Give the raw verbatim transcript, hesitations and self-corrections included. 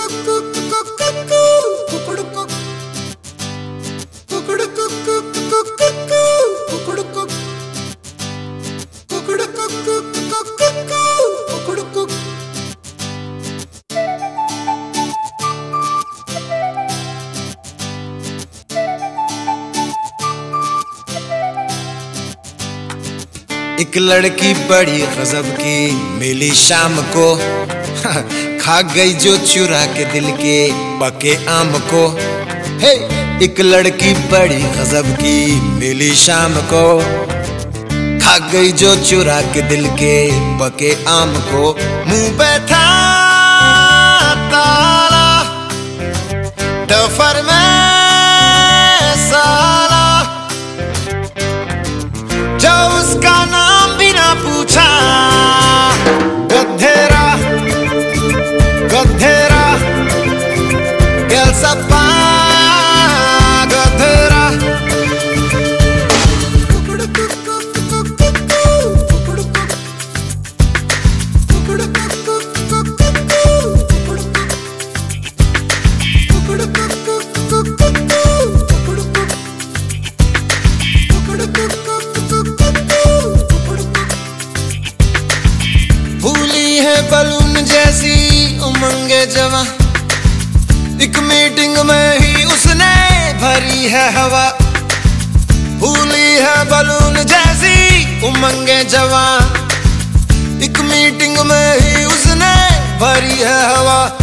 एक लड़की बड़ी गजब की मिली शाम को, खा गई जो चुरा के दिल के पके आम को। हे एक लड़की बड़ी गजब की मिली शाम को, खा गई जो चुरा के दिल के पके आम को। मुंह पे था ताला, डफर में साला, जो उसका नाम भी ना पूछा। गधेरा गधेरा गल सपा गधेरा। बलून जैसी उमंगे जवां, एक मीटिंग में ही उसने भरी है हवा। भूली है बलून जैसी उमंगे जवां, एक मीटिंग में ही उसने भरी है हवा।